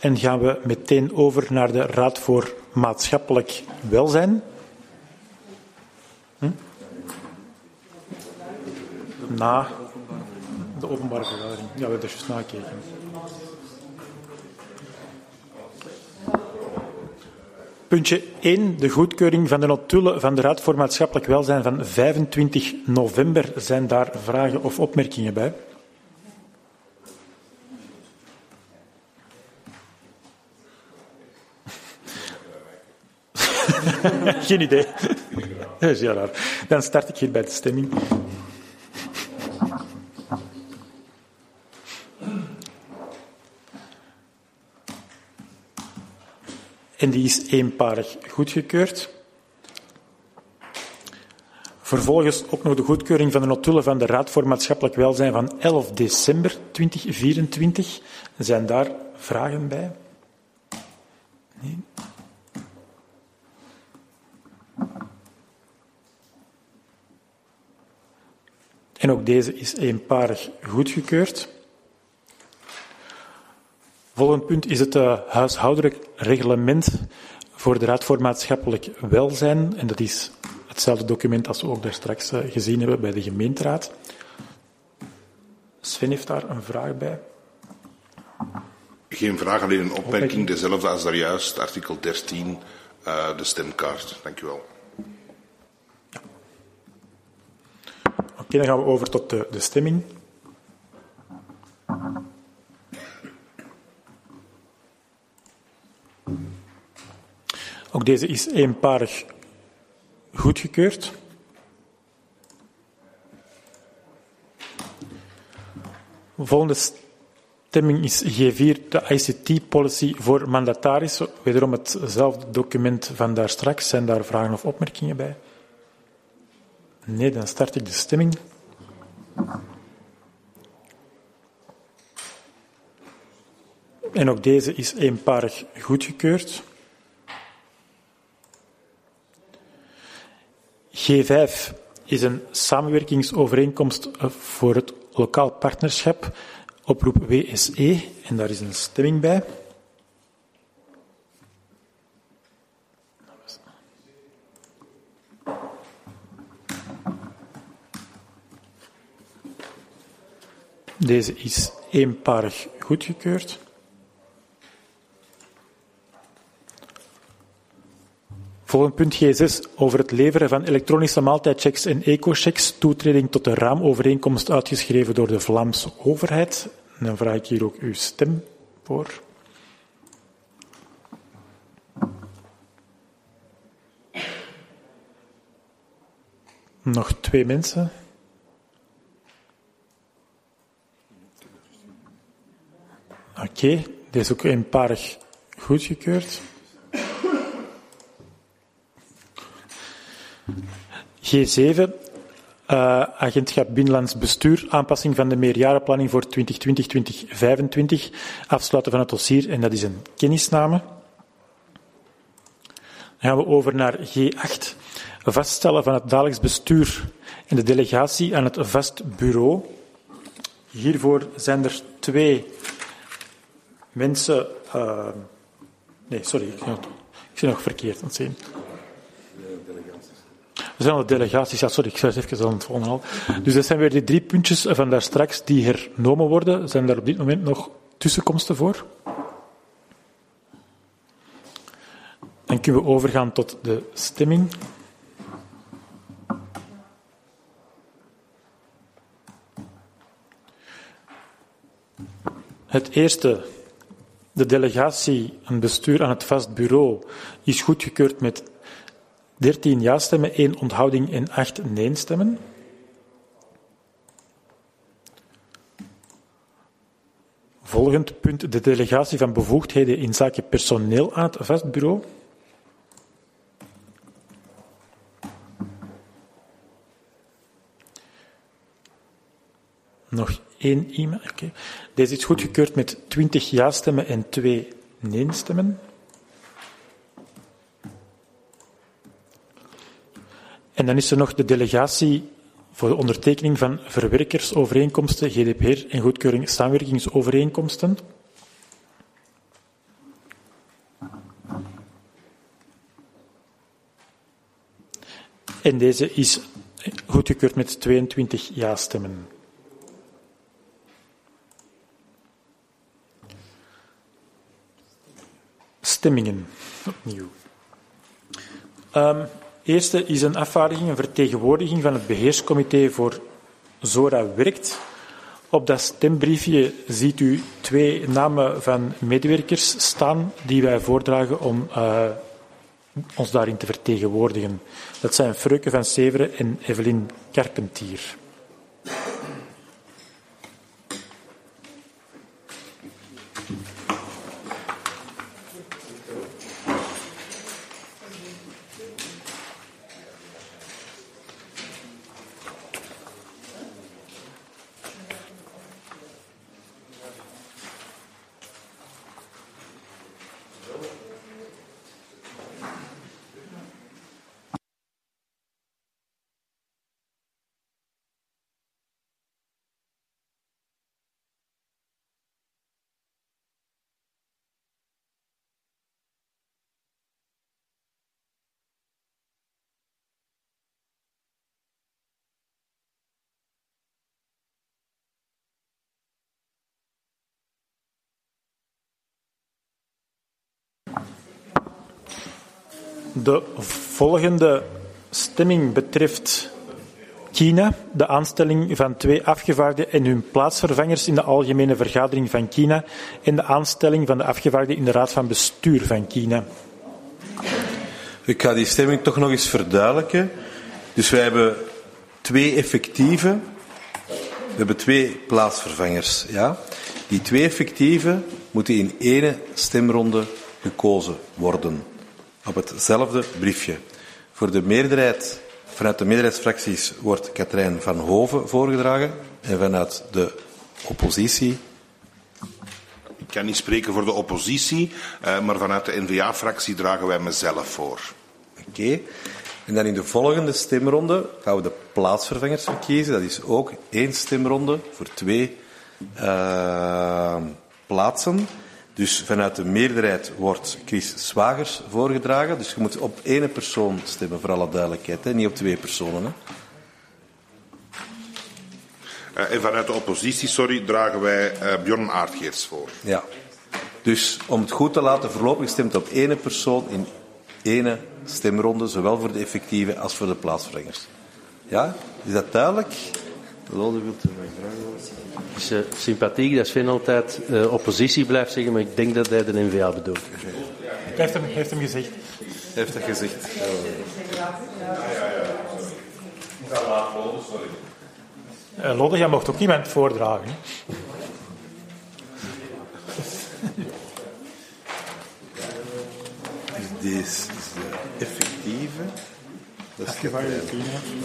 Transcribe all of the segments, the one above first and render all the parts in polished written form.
En gaan we meteen over naar de Raad voor Maatschappelijk Welzijn. Na de openbare vergadering. Ja, we hebben er juist nakijken. Puntje 1, de goedkeuring van de notulen van de Raad voor Maatschappelijk Welzijn van 25 november. Zijn daar vragen of opmerkingen bij? Geen idee. Dat is heel raar. Dan start ik hier bij de stemming. En die is eenparig goedgekeurd. Vervolgens ook nog de goedkeuring van de notulen van de Raad voor Maatschappelijk Welzijn van 11 december 2024. Zijn daar vragen bij? Nee. En ook deze is eenparig goedgekeurd. Volgend punt is het huishoudelijk reglement voor de Raad voor Maatschappelijk Welzijn. En dat is hetzelfde document als we ook daar straks gezien hebben bij de gemeenteraad. Sven heeft daar een vraag bij. Geen vraag, alleen een opmerking. Dezelfde als daar juist, artikel 13, de stemkaart. Dank u wel. Oké, dan gaan we over tot de stemming. Ook deze is eenparig goedgekeurd. De volgende stemming is G4, de ICT-policy voor mandatarissen. Wederom hetzelfde document van daar straks. Zijn daar vragen of opmerkingen bij? Nee, dan start ik de stemming. En ook deze is eenparig goedgekeurd. G5 is een samenwerkingsovereenkomst voor het lokaal partnerschap, oproep WSE, en daar is een stemming bij. Deze is eenparig goedgekeurd. Volgend punt G6 over het leveren van elektronische maaltijdchecks en ecochecks, toetreding tot de raamovereenkomst uitgeschreven door de Vlaamse overheid. En dan vraag ik hier ook uw stem voor. Nog 2 mensen. Oké, deze is ook eenparig goedgekeurd. G7, agentschap Binnenlands Bestuur, aanpassing van de meerjarenplanning voor 2020-2025, afsluiten van het dossier, en dat is een kennisname. Dan gaan we over naar G8, vaststellen van het dagelijks bestuur en de delegatie aan het vast bureau. Hiervoor zijn er 2 mensen... nee, sorry, ik zie nog verkeerd aan het zien. We zijn al de delegaties, ja, sorry, ik schrijf even aan het volgende al. Dus dat zijn weer die 3 puntjes van daar straks die hernomen worden. Zijn daar op dit moment nog tussenkomsten voor? Dan kunnen we overgaan tot de stemming. Het eerste, de delegatie en bestuur aan het vast bureau, is goedgekeurd met 13 ja-stemmen, 1 onthouding en 8 nee-stemmen. Volgend punt, de delegatie van bevoegdheden in zaken personeel aan het vast bureau. Nog 1 iemand. Okay. Deze is goedgekeurd met 20 ja-stemmen en 2 nee-stemmen. En dan is er nog de delegatie voor de ondertekening van verwerkersovereenkomsten, GDPR en goedkeuring samenwerkingsovereenkomsten. En deze is goedgekeurd met 22 ja-stemmen. Stemmingen, opnieuw. Eerste is een afvaardiging, een vertegenwoordiging van het beheerscomité voor Zora Werkt. Op dat stembriefje ziet u 2 namen van medewerkers staan die wij voordragen om ons daarin te vertegenwoordigen. Dat zijn Freuke van Severen en Evelien Carpentier. De volgende stemming betreft Kina, de aanstelling van 2 afgevaardigden en hun plaatsvervangers in de algemene vergadering van Kina en de aanstelling van de afgevaardigden in de raad van bestuur van Kina. Ik ga die stemming toch nog eens verduidelijken. Dus wij hebben 2 effectieven, we hebben 2 plaatsvervangers. Ja? Die 2 effectieven moeten in 1 stemronde gekozen worden. Op hetzelfde briefje. Voor de meerderheid, vanuit de meerderheidsfracties wordt Katrijn van Hoven voorgedragen en vanuit de oppositie. Ik kan niet spreken voor de oppositie, maar vanuit de N-VA-fractie dragen wij mezelf voor. Oké. En dan in de volgende stemronde gaan we de plaatsvervangers verkiezen. Dat is ook 1 stemronde voor 2 plaatsen. Dus vanuit de meerderheid wordt Chris Zwagers voorgedragen. Dus je moet op 1 persoon stemmen, voor alle duidelijkheid. Hè? Niet op 2 personen. Hè? En vanuit de oppositie, dragen wij Bjorn Aardgeerts voor. Ja. Dus om het goed te laten verlopen, stemt op 1 persoon in 1 stemronde, zowel voor de effectieve als voor de plaatsvervangers. Ja? Is dat duidelijk? Lode wilt mij vragen. Het is sympathiek dat Sven altijd oppositie blijft zeggen, maar ik denk dat hij de N-VA bedoelt. Hij heeft hem gezegd. Hij heeft dat gezegd. Lode, jij mocht ook iemand voordragen. Hè? Dus deze is de effectieve. Dat is Afgevaardigde Kina.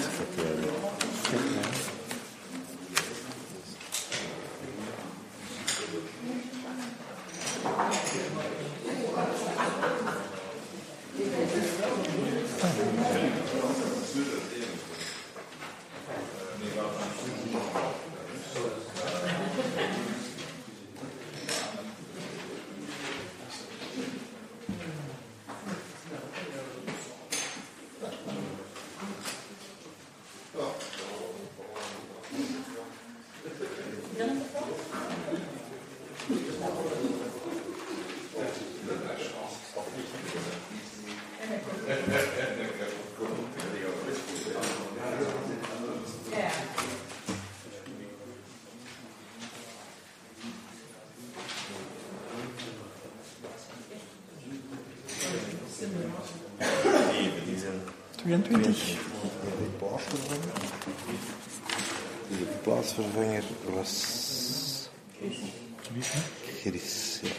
De plaatsvervanger was Chris. Ja.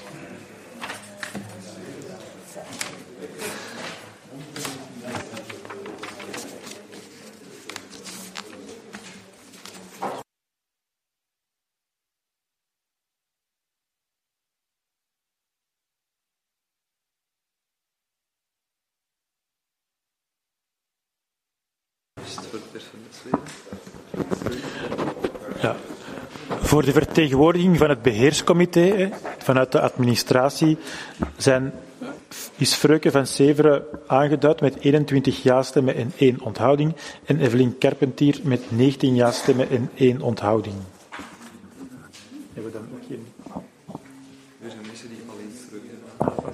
Ja. Voor de vertegenwoordiging van het beheerscomité vanuit de administratie zijn is Freuke van Severen aangeduid met 21 ja-stemmen en 1 onthouding en Evelien Carpentier met 19 ja-stemmen en 1 onthouding. Hebben we dan ook geen... Er zijn mensen die alleen Freuke hebben.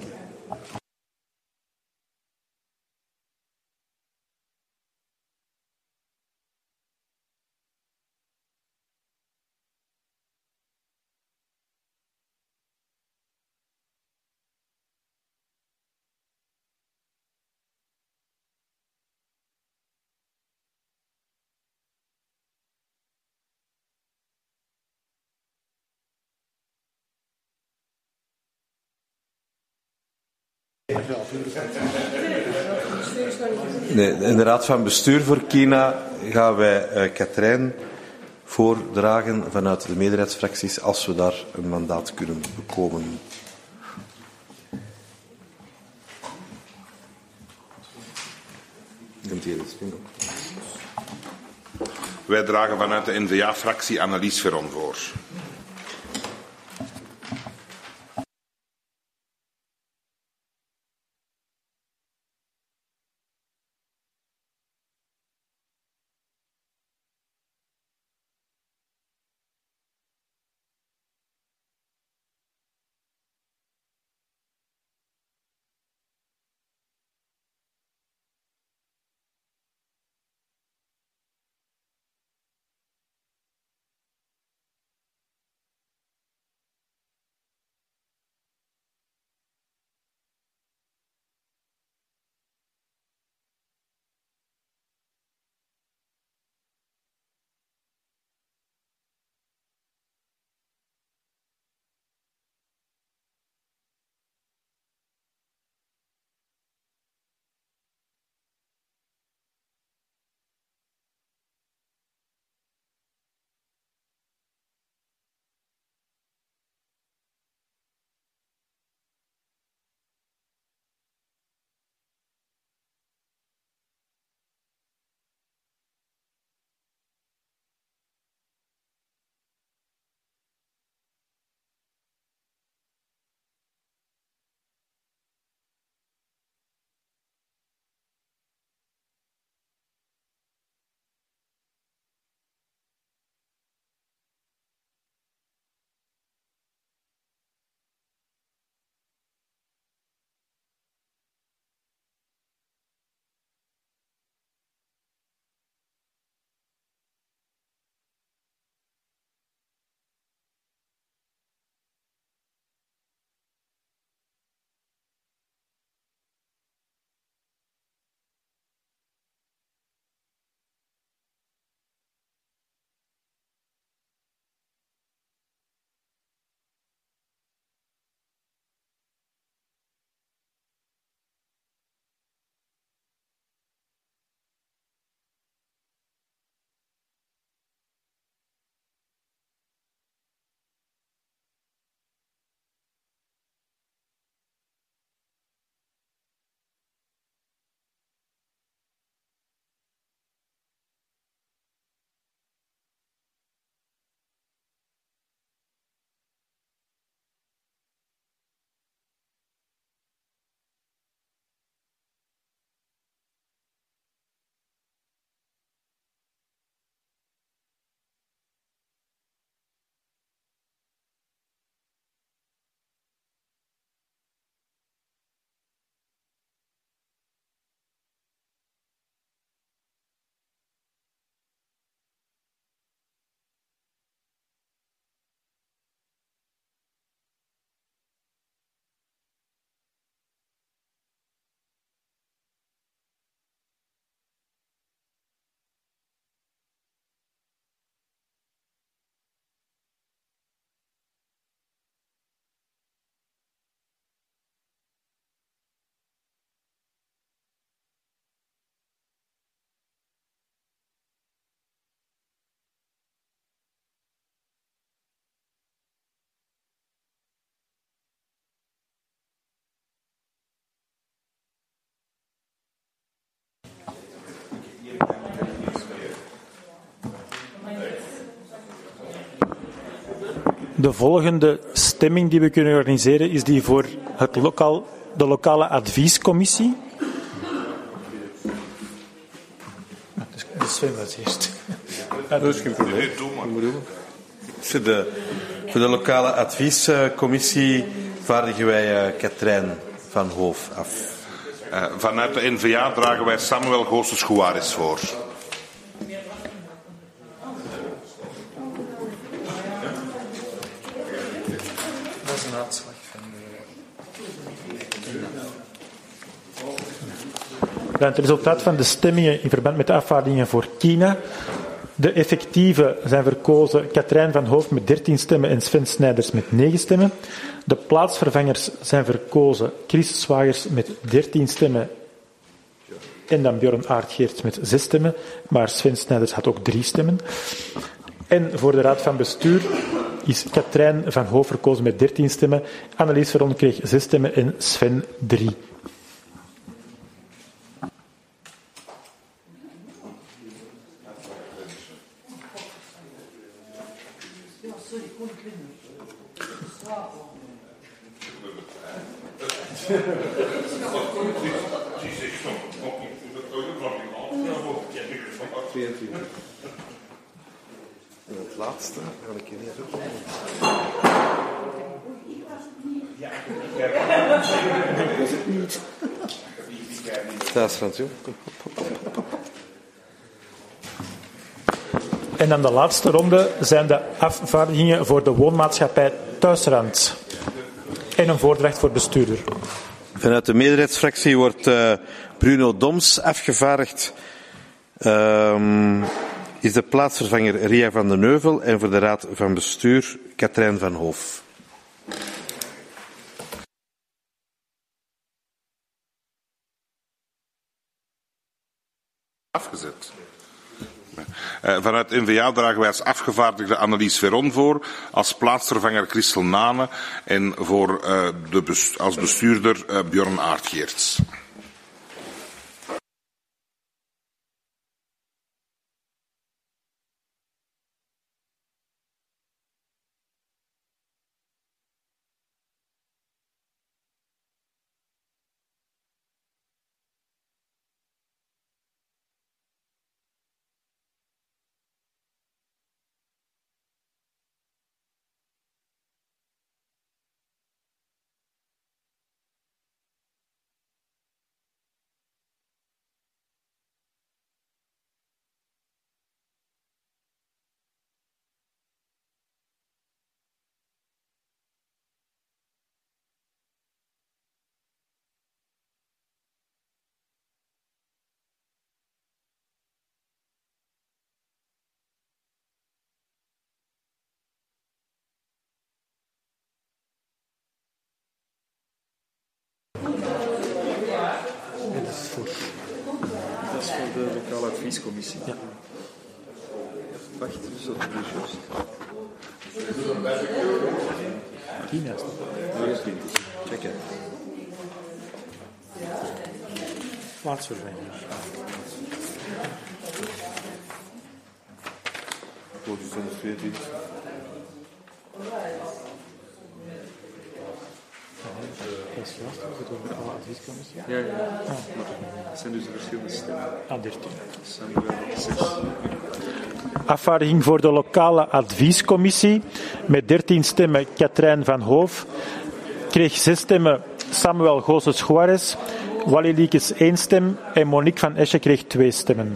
Nee, in de Raad van Bestuur voor Kina gaan wij Katrijn voordragen vanuit de meerderheidsfracties als we daar een mandaat kunnen bekomen. Wij dragen vanuit de N-VA-fractie Annelies Veron voor. De volgende stemming die we kunnen organiseren is die voor het lokaal de lokale adviescommissie. Dus Sven was eerst. Dat is geen probleem. Voor de lokale adviescommissie vaardigen wij Katrijn van Hoof af. Vanuit de N-VA dragen wij Samuel Goossens-Juarez voor. Dat is een uitslag van Dan het resultaat van de stemmingen in verband met de afvaardigingen voor China. De effectieven zijn verkozen Katrijn van Hoof met 13 stemmen en Sven Snijders met 9 stemmen. De plaatsvervangers zijn verkozen Chris Swagers met 13 stemmen en dan Björn Aert-Geerts met 6 stemmen, maar Sven Snijders had ook 3 stemmen. En voor de raad van bestuur is Katrijn van Hoof verkozen met 13 stemmen, Annelies Veron kreeg 6 stemmen en Sven 3. En het laatste ga ik hier niet op. Dat is Frans, joh. En dan de laatste ronde zijn de afvaardigingen voor de woonmaatschappij Thuisrand. En een voordracht voor bestuurder. Vanuit de meerderheidsfractie wordt Bruno Doms afgevaardigd. Is de plaatsvervanger Ria van den Heuvel en voor de raad van bestuur Katrijn van Hoof. Afgezet. Vanuit N-VA dragen wij als afgevaardigde Annelies Veron voor, als plaatsvervanger Christel Nane en voor, als bestuurder Björn Aert-Geerts. Dat is voor de lokale adviescommissie. Ja. Wacht, dus dat is juist. Check het. Plaatsvervanger. Volgens zijn er 2 diensten. Dat is juist, dat is de lokale adviescommissie. Ja, ja. Dat zijn dus de verschillende stemmen. Ah, 13. Samuel 6. Afvaardiging voor de lokale adviescommissie. Met 13 stemmen Katrijn van Hoof. Kreeg 6 stemmen Samuel Goossens-Juarez. Wally Liekes 1 stem en Monique van Esche kreeg 2 stemmen.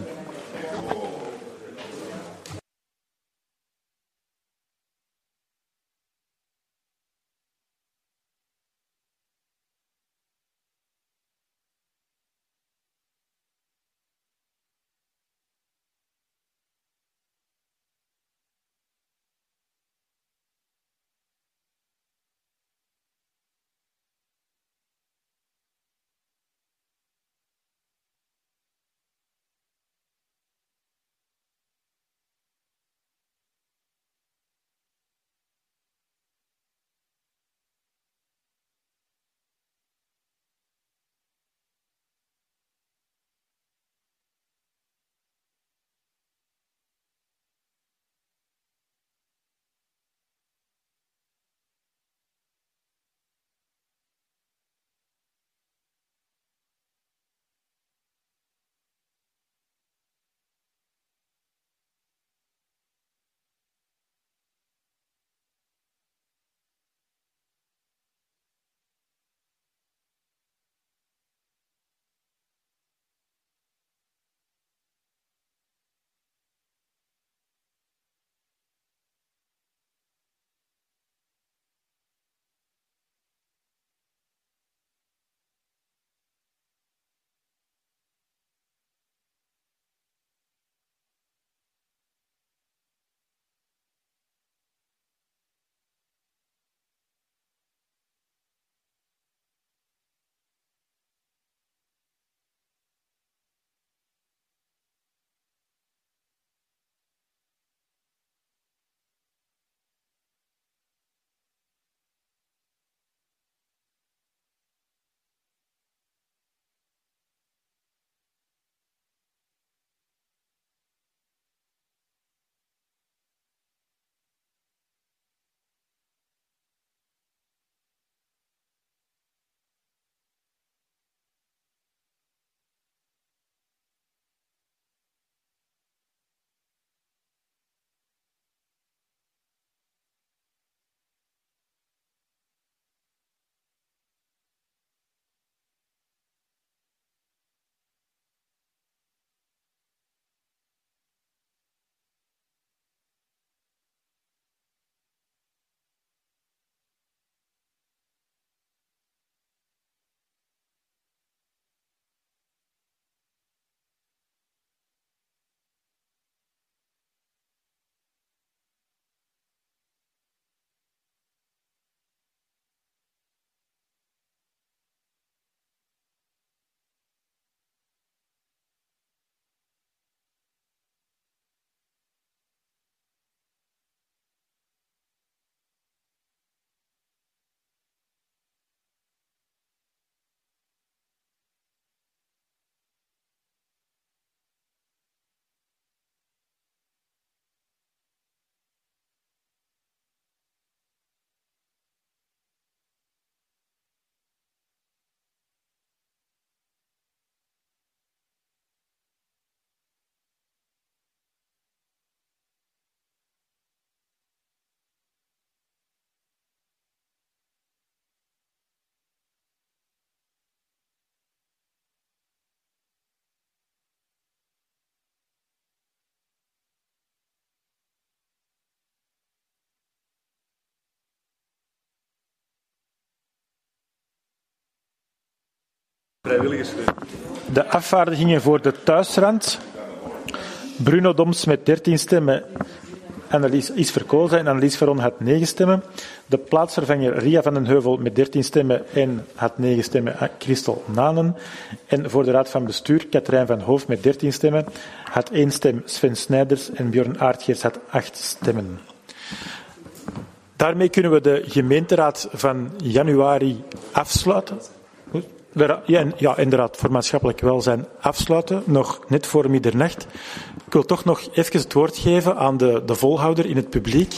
Vrijwilligerssteun. De afvaardigingen voor de thuisrand. Bruno Doms met 13 stemmen. Annelies is verkozen en Annelies Veron had 9 stemmen. De plaatsvervanger Ria van den Heuvel met 13 stemmen en had 9 stemmen Christel Nanen. En voor de Raad van Bestuur Katrijn van Hoof met 13 stemmen had 1 stem Sven Snijders en Björn Aartgeers had 8 stemmen. Daarmee kunnen we de gemeenteraad van januari afsluiten. Ja, inderdaad, voor maatschappelijk welzijn afsluiten, nog net voor middernacht. Ik wil toch nog even het woord geven aan de volhouder in het publiek.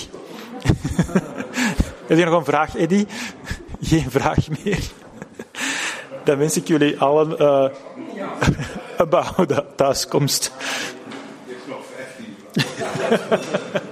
Heb je nog een vraag, Eddy? Geen vraag meer. Dan wens ik jullie allen een behouden thuiskomst.